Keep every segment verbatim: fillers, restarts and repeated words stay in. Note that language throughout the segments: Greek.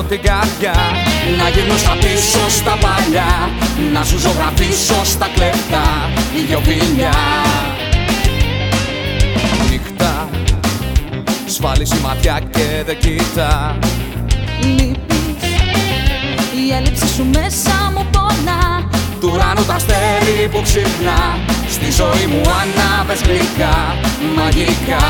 την καρδιά. Να γυρνώ στα πίσω στα παλιά, να σου ζωγραφίσω στα κλεφτά δυο φιλιά. Νύχτα, σφάλεις η ματιά και δεν κοίτα. Λείπεις, η έλλειψη σου μέσα μου πονά. Του ουρανού τα αστέρι που ξυπνά, στη ζωή μου ανάβες γλυκά, μαγικά.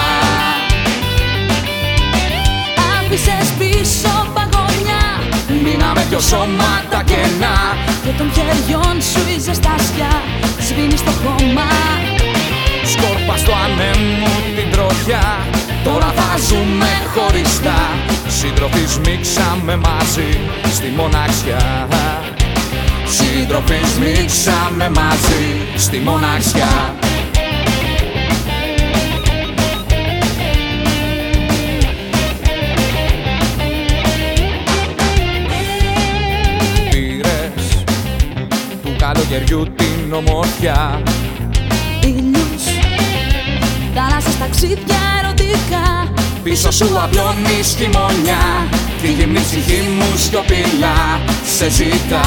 Άφησες πίσω παγωνιά, μείναμε δυο σώματα κενά, και των χεριών σου η ζεστασιά σβήνει στο χώμα. Σκόρπα στο ανέμου την τροχιά, τώρα θα ζούμε χωριστά. Σύντροφοι σμίξαμε μαζί στη μοναξιά. Σύντροφοι σμίξαμε μαζί στη μοναξιά. Πήρες του καλοκαιριού την ομορφιά. Ήλιος, θάλασσες, ταξίδια ερωτικά. Πίσω σου απλώνεις χειμωνιά, τη γυμνή ψυχή μου σιωπηλά σε ζητά.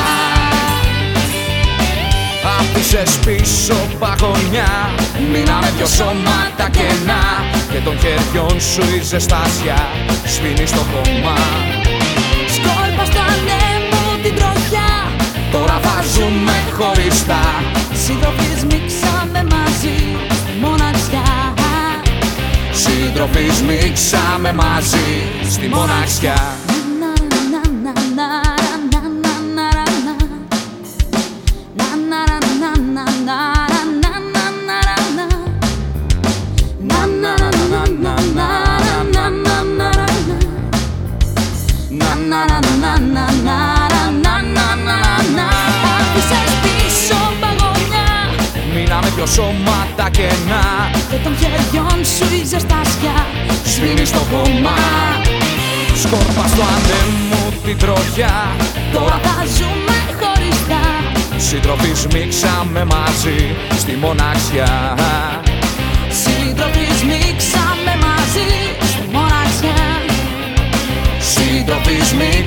Άφησες πίσω παγωνιά, μείναμε δυο σώματα κενά, και των χεριών σου η ζεστάσια σβήνει στο χώμα. Σκόρπα στο ανέμου την τροχιά, τώρα θα ζούμε χωριστά. σύντροφοι σμίξαμε μαζί στη μοναξιά. Σύντροφοι σμίξαμε μαζί στη μοναξιά. Άφησες πίσω παγωνιά, μείναμε δυο σώματα κενά, και των χεριών σου η ζεστασιά σβήνει στο χώμα. σκόρπα στο ανέμου την τροχιά, τώρα θα ζούμε χωριστά. σύντροφοι σμίξαμε μαζί στη μοναξιά. Σύντροφοι σμίξαμε μαζί στη μοναξιά. Σύντροφοι σμίξαμε